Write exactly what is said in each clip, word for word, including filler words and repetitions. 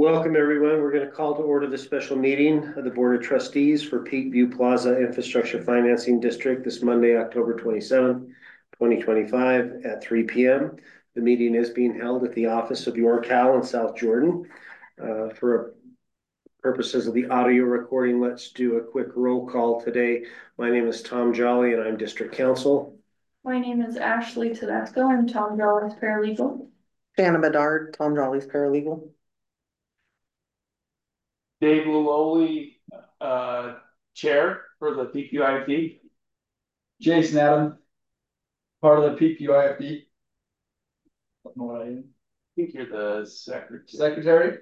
Welcome, everyone. We're going to call to order the special meeting of the Board of Trustees for Peakview Plaza Infrastructure Financing District this Monday, October twenty-seventh, twenty twenty-five at three p m The meeting is being held at the office of York-Cal in South Jordan. Uh, for purposes of the audio recording, let's do a quick roll call today. My name is Tom Jolly, and I'm District Counsel. My name is Ashley Tedesco. I'm Tom Jolly's paralegal. Shanna Bedard, Tom Jolly's paralegal. Dave Luloli, uh, chair for the P Q I F D. Jason Adam, part of the P Q I F D. I don't know what I am. I think you're the secretary. Secretary.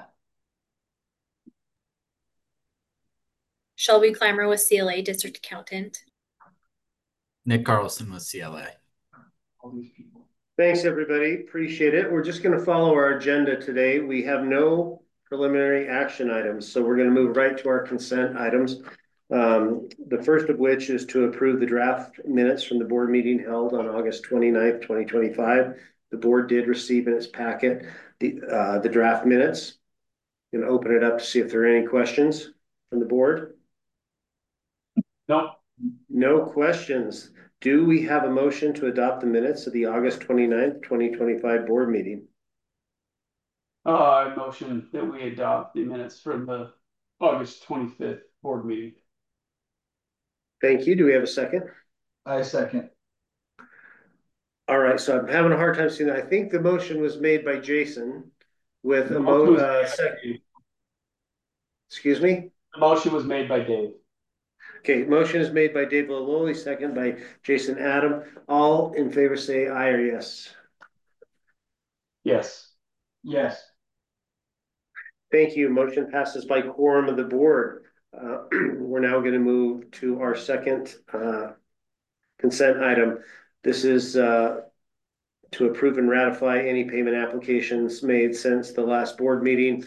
Shelby Clymer with C L A, District Accountant. Nick Carlson with C L A. All these people. Thanks, everybody. Appreciate it. We're just going to follow our agenda today. We have no preliminary action items, so we're going to move right to our consent items. Um, the first of which is to approve the draft minutes from the board meeting held on August twenty-ninth, twenty twenty-five. The board did receive in its packet the uh, the draft minutes. I'm going to open it up to see if there are any questions from the board. No. No questions. Do we have a motion to adopt the minutes of the August twenty-ninth, twenty twenty-five board meeting? Uh, I motion that we adopt the minutes from the August twenty-fifth board meeting. Thank you. Do we have a second? I second. All right, so I'm having a hard time seeing that. I think the motion was made by Jason with The a motion mo was uh, made by second. Dave. Excuse me? The motion was made by Dave. Okay, motion is made by Dave Lololi, second by Jason Adam. All in favor say aye or yes. Yes. Yes. Thank you. Motion passes by quorum of the board. Uh, we're now going to move to our second uh, consent item. This is uh, to approve and ratify any payment applications made since the last board meeting.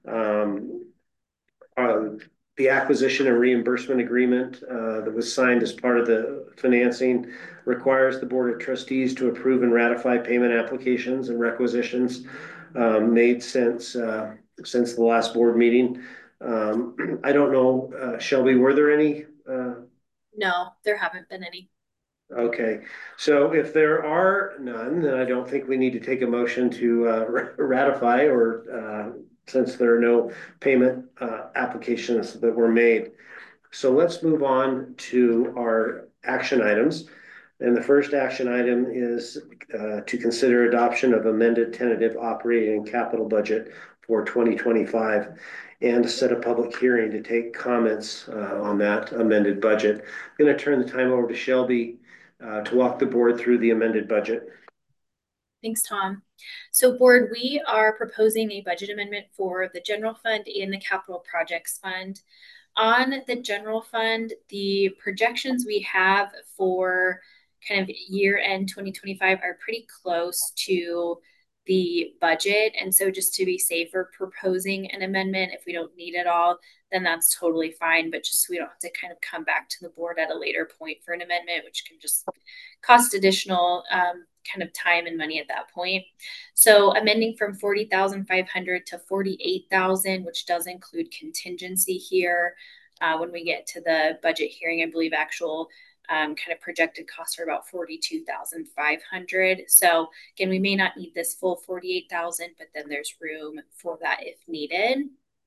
Um, uh, the acquisition and reimbursement agreement uh, that was signed as part of the financing requires the Board of Trustees to approve and ratify payment applications and requisitions um, made since uh, since the last board meeting. Um, I don't know, uh, Shelby, were there any? Uh... No, there haven't been any. Okay, so if there are none, then I don't think we need to take a motion to uh, ratify or uh, since there are no payment uh, applications that were made. So let's move on to our action items. And the first action item is uh, to consider adoption of amended tentative operating and capital budget for twenty twenty-five and to set a public hearing to take comments uh, on that amended budget. I'm going to turn the time over to Shelby uh, to walk the board through the amended budget. Thanks, Tom. So board, we are proposing a budget amendment for the general fund and the capital projects fund. On the general fund, the projections we have for kind of year end twenty twenty-five are pretty close to the budget. And so just to be safe, we're proposing an amendment. If we don't need it all, then that's totally fine. But just so we don't have to kind of come back to the board at a later point for an amendment, which can just cost additional um, kind of time and money at that point. So amending from forty thousand five hundred to forty-eight thousand, which does include contingency here. Uh, when we get to the budget hearing, I believe actual um, kind of projected costs are about forty-two thousand five hundred. So again, we may not need this full forty-eight thousand, but then there's room for that if needed.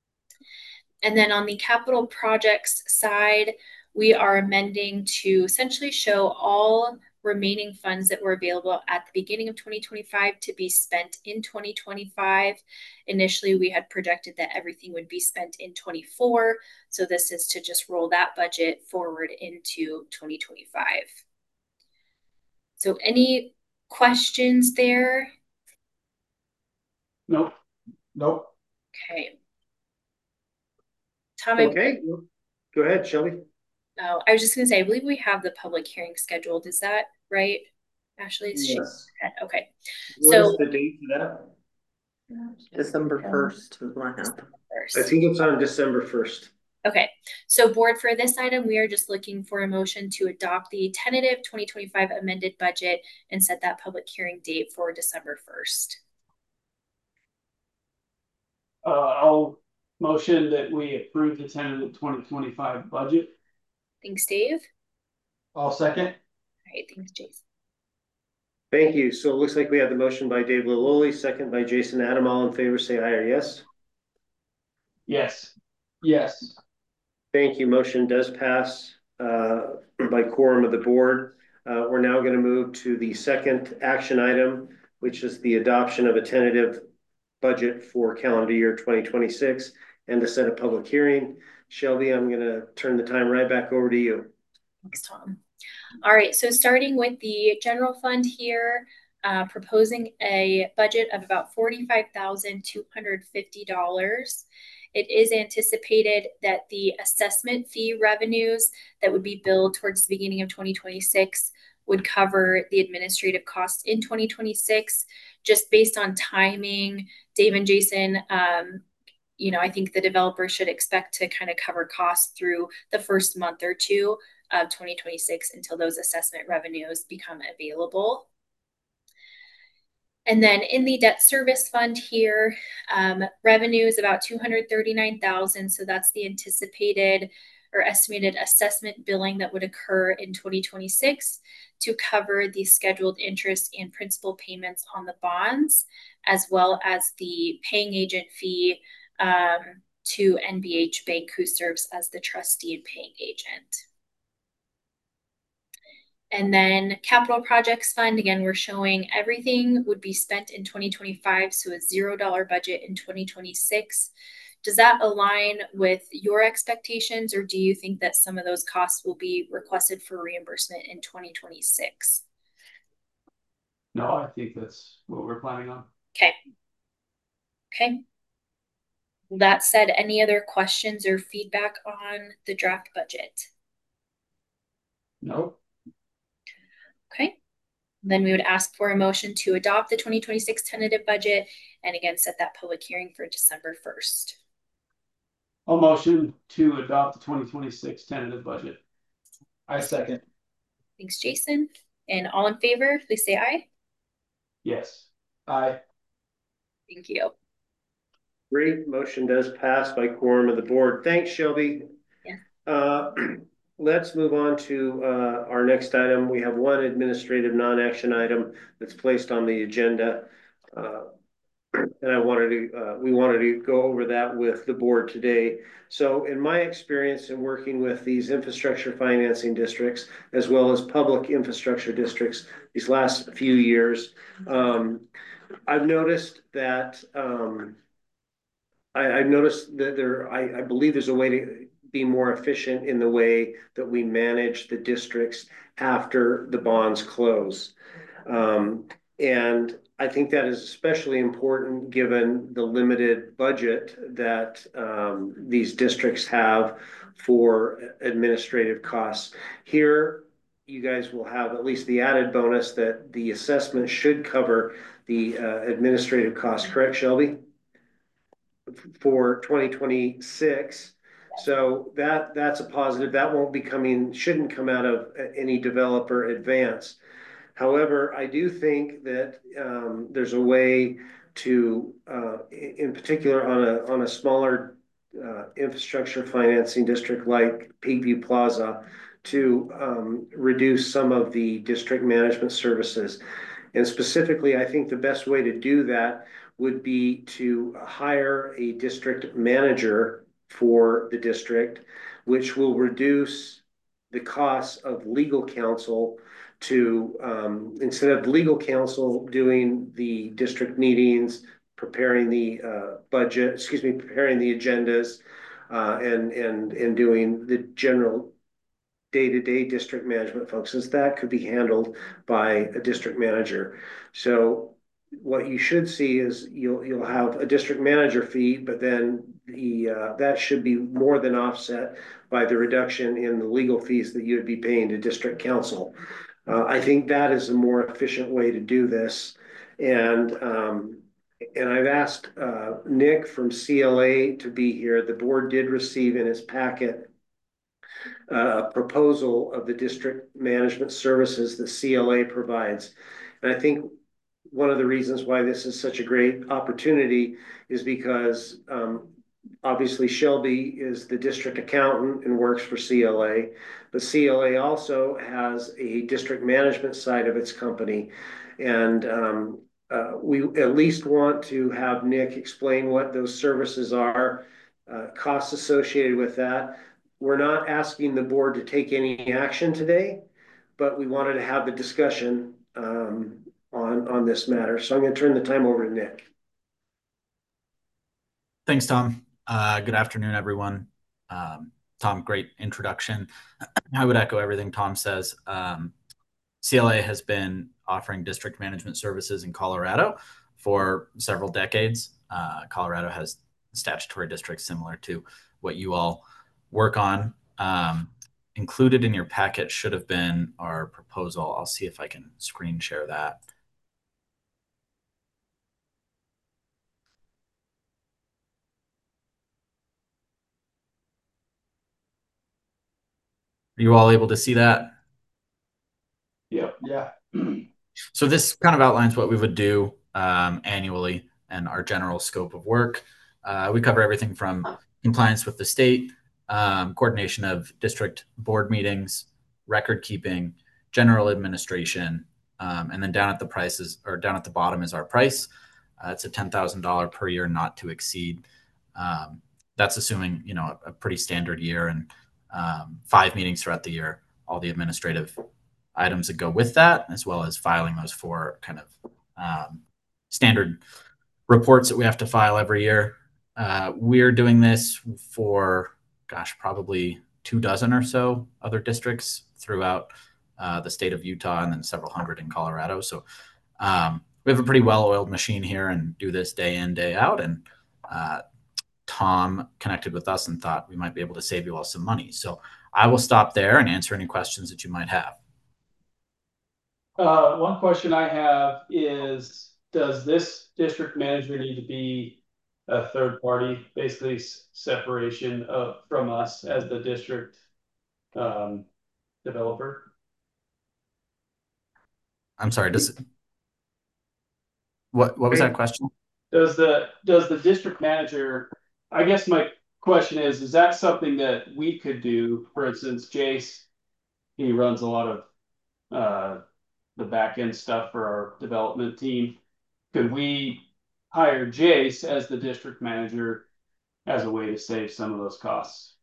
And then on the capital projects side, we are amending to essentially show all remaining funds that were available at the beginning of twenty twenty-five to be spent in twenty twenty-five. Initially, we had projected that everything would be spent in twenty-four. So this is to just roll that budget forward into twenty twenty-five. So any questions there? Nope. Nope. Okay. Tom, Okay, I... go ahead, Shelby. Oh, I was just going to say, I believe we have the public hearing scheduled. Is that right, Ashley? Yes. She... Okay. What so is the date for that? December first is what happened. I think it's on December first. Okay. So board, for this item, we are just looking for a motion to adopt the tentative twenty twenty-five amended budget and set that public hearing date for December first. Uh, I'll motion that we approve the tentative twenty twenty-five budget. Thanks, Dave. I'll second. All right, thanks, Jason. Thank you. So it looks like we have the motion by Dave Lilloye, second by Jason Adam. All in favor, say aye or yes. Yes. Yes. Thank you. Motion does pass uh, by quorum of the board. Uh, we're now going to move to the second action item, which is the adoption of a tentative budget for calendar year twenty twenty-six and to set a public hearing. Shelby, I'm going to turn the time right back over to you. Thanks, Tom. All right, so starting with the general fund here, uh, proposing a budget of about forty-five thousand two hundred fifty dollars. It is anticipated that the assessment fee revenues that would be billed towards the beginning of twenty twenty-six would cover the administrative costs in twenty twenty-six, just based on timing. Dave and Jason, um, you know, I think the developer should expect to kind of cover costs through the first month or two of twenty twenty-six until those assessment revenues become available. And then in the debt service fund here, um, revenue is about two hundred thirty-nine thousand dollars. So that's the anticipated or estimated assessment billing that would occur in twenty twenty-six to cover the scheduled interest and principal payments on the bonds, as well as the paying agent fee um, to N B H Bank, who serves as the trustee and paying agent. And then capital projects fund, again, we're showing everything would be spent in twenty twenty-five, so a zero dollar budget in twenty twenty-six. Does that align with your expectations, or do you think that some of those costs will be requested for reimbursement in twenty twenty-six? No, I think that's what we're planning on. Okay. Okay. That said, any other questions or feedback on the draft budget? Nope. Okay. Then we would ask for a motion to adopt the twenty twenty-six tentative budget and again set that public hearing for December first. I'll motion to adopt the twenty twenty-six tentative budget. I second. Thanks, Jason. And all in favor, please say aye. Yes. Aye. Thank you. Great. Motion does pass by quorum of the board. Thanks, Shelby. Yeah. Uh, let's move on to uh, our next item. We have one administrative non-action item that's placed on the agenda. Uh, and I wanted to, uh, we wanted to go over that with the board today. So in my experience in working with these infrastructure financing districts, as well as public infrastructure districts these last few years, um, I've noticed that, um, I, I've noticed that there, I, I believe there's a way to be more efficient in the way that we manage the districts after the bonds close. Um, and I think that is especially important given the limited budget that um, these districts have for administrative costs. Here, you guys will have at least the added bonus that the assessment should cover the uh, administrative costs, correct, Shelby? For twenty twenty-six. So that that's a positive. That won't be coming, shouldn't come out of any developer advance. However, I do think that um, there's a way to, uh, in particular on a, on a smaller uh, infrastructure financing district like Peakview Plaza, to um, reduce some of the district management services. And specifically, I think the best way to do that would be to hire a district manager for the district, which will reduce the costs of legal counsel to, um, instead of legal counsel doing the district meetings, preparing the uh, budget, excuse me, preparing the agendas, uh, and, and, and doing the general day-to-day district management functions, that could be handled by a district manager. So what you should see is you'll you'll have a district manager fee, but then the uh, that should be more than offset by the reduction in the legal fees that you would be paying to district council. Uh, I think that is a more efficient way to do this. And um, and I've asked uh, Nick from C L A to be here. The board did receive in its packet a proposal of the district management services that C L A provides. And I think one of the reasons why this is such a great opportunity is because um, obviously Shelby is the district accountant and works for C L A, but C L A also has a district management side of its company. And um, uh, we at least want to have Nick explain what those services are, uh, costs associated with that. We're not asking the board to take any action today, but we wanted to have the discussion um, on, on this matter. So I'm going to turn the time over to Nick. Thanks, Tom. Uh, good afternoon, everyone. Um, Tom, great introduction. I would echo everything Tom says. Um, C L A has been offering district management services in Colorado for several decades. Uh, Colorado has statutory districts similar to what you all work on. Um, included in your packet should have been our proposal. I'll see if I can screen share that. Are you all able to see that? Yep. Yeah. So this kind of outlines what we would do um, annually and our general scope of work. Uh, we cover everything from compliance with the state, um, coordination of district board meetings, record keeping, general administration, um, and then down at the prices or down at the bottom is our price. Uh, it's a ten thousand dollars per year, not to exceed. Um, that's assuming, you know, a, a pretty standard year and um, five meetings throughout the year, all the administrative items that go with that, as well as filing those four kind of um, standard reports that we have to file every year. Uh, we're doing this for, gosh, probably two dozen or so other districts throughout uh, the state of Utah and then several hundred in Colorado. So um, we have a pretty well-oiled machine here and do this day in, day out. And uh, Tom connected with us and thought we might be able to save you all some money. So I will stop there and answer any questions that you might have. Uh, one question I have is, does this district manager need to be a third party, basically separation of from us as the district um, developer? I'm sorry, does what what was that question? Does the does the district manager, I guess my question is, is that something that we could do? For instance, Jace, he runs a lot of uh, the back end stuff for our development team. Could we hire Jace as the district manager as a way to save some of those costs?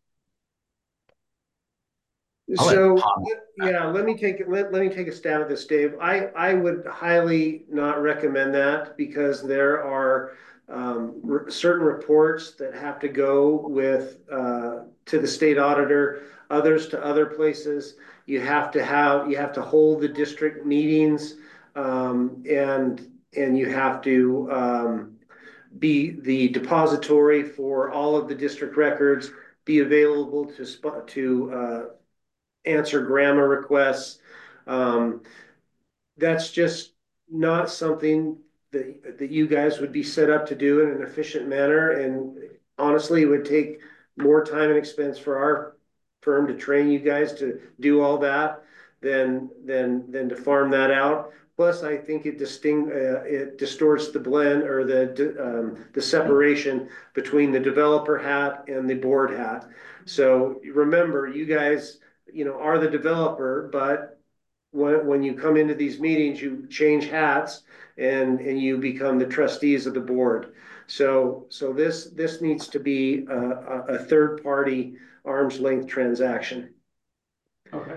So yeah, let me take let, let me take a stab at this, Dave. I, I would highly not recommend that because there are um, re certain reports that have to go with uh, to the state auditor, others to other places. You have to have you have to hold the district meetings, um, and and you have to um, be the depository for all of the district records, be available to to uh, answer grammar requests. Um, that's just not something that, that you guys would be set up to do in an efficient manner. And honestly, it would take more time and expense for our firm to train you guys to do all that than, than, than to farm that out. Plus, I think it distinct uh, it distorts the blend or the um, the separation between the developer hat and the board hat. So remember, you guys, you know, are the developer, but when when you come into these meetings, you change hats and and you become the trustees of the board. So so this this needs to be a, a third party arm's length transaction. Okay.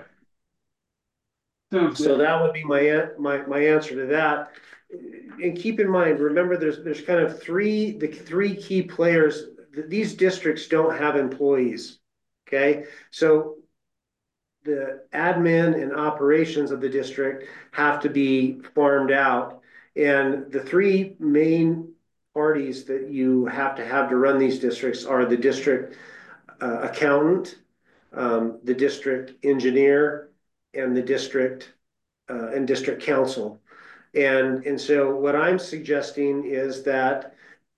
Sounds So good. that would be my my my answer to that. And keep in mind, remember, there's there's kind of three the three key players. These districts don't have employees. Okay, so the admin and operations of the district have to be farmed out. And the three main parties that you have to have to run these districts are the district uh, accountant, um, the district engineer, and the district uh, and district council. And, and so what I'm suggesting is that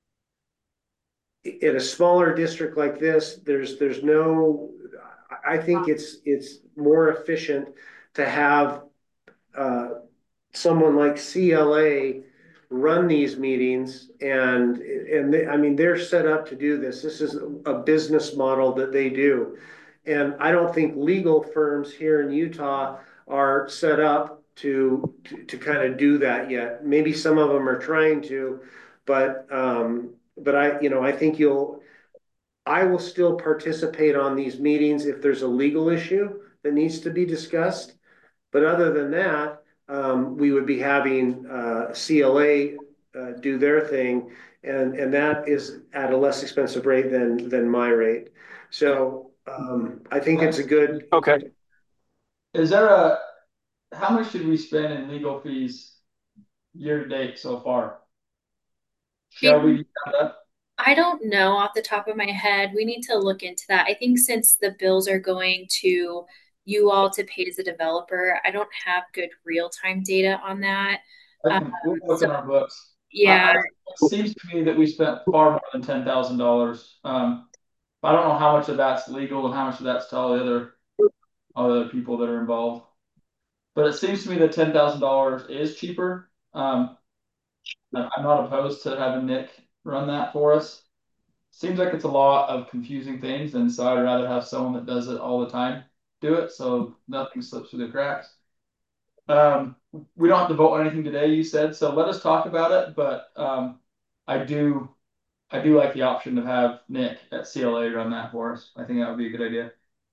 in a smaller district like this, there's there's no, I think it's it's more efficient to have uh, someone like C L A run these meetings and, and they, I mean, they're set up to do this. This is a business model that they do. And I don't think legal firms here in Utah are set up to, to, to kind of do that yet. Maybe some of them are trying to, but, um, but I, you know, I think you'll, I will still participate on these meetings if there's a legal issue that needs to be discussed. But other than that, um, we would be having uh, C L A uh, do their thing, and and that is at a less expensive rate than than my rate. So um, I think it's a good. Okay. Is there a, how much should we spend in legal fees year to date so far? Shall we have that? I don't know off the top of my head. We need to look into that. I think since the bills are going to you all to pay as a developer, I don't have good real-time data on that. I can, we'll look so, in our books. Yeah. I, it seems to me that we spent far more than ten thousand dollars. Um, I don't know how much of that's legal and how much of that's to all the other, all the other people that are involved. But it seems to me that ten thousand dollars is cheaper. Um, I'm not opposed to having Nick run that for us. Seems like it's a lot of confusing things, and so I'd rather have someone that does it all the time do it, so nothing slips through the cracks. Um, we don't have to vote on anything today, you said, so let us talk about it. But um, I do, I do like the option to have Nick at C L A run that for us. I think that would be a good idea.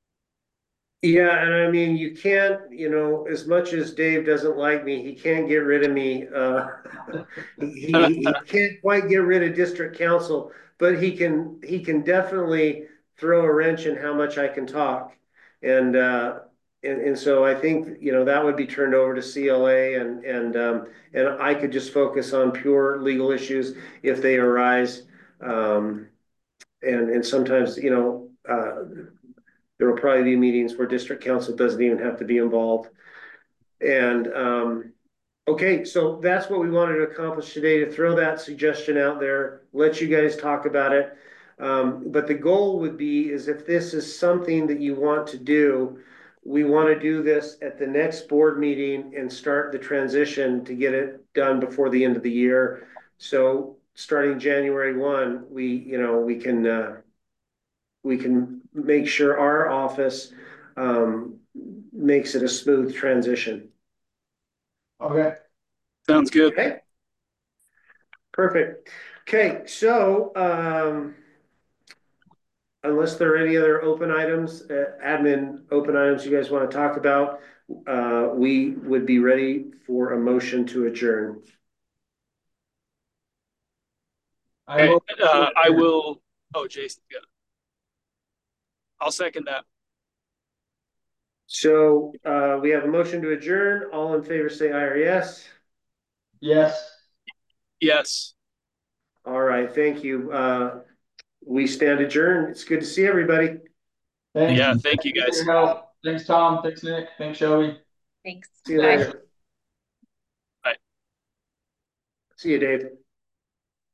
Yeah, and I mean, you can't, you know, as much as Dave doesn't like me, he can't get rid of me. Uh, he, he can't quite get rid of district council, but he can he can definitely throw a wrench in how much I can talk. And uh, and and so I think, you know, that would be turned over to C L A, and and um, and I could just focus on pure legal issues if they arise. Um, and and sometimes, you know. Uh, There will probably be meetings where district council doesn't even have to be involved. And um, okay, so that's what we wanted to accomplish today, to throw that suggestion out there, let you guys talk about it. Um, but the goal would be is if this is something that you want to do, we want to do this at the next board meeting and start the transition to get it done before the end of the year. So starting January first, we, you know, we can, uh, we can make sure our office um, makes it a smooth transition. Okay. Sounds good. Okay. Perfect. Okay, so um, unless there are any other open items, uh, admin open items you guys want to talk about, uh, we would be ready for a motion to adjourn. I, will, uh, I will. Oh, Jason, yeah. I'll second that. So uh, we have a motion to adjourn. All in favor say aye or yes. Yes. Yes. All right, thank you. Uh, we stand adjourned. It's good to see everybody. Thanks. Yeah, thank you guys. For your help. Thanks, Tom. Thanks, Nick. Thanks, Shelby. Thanks. See you Bye. later. Bye. See you, Dave.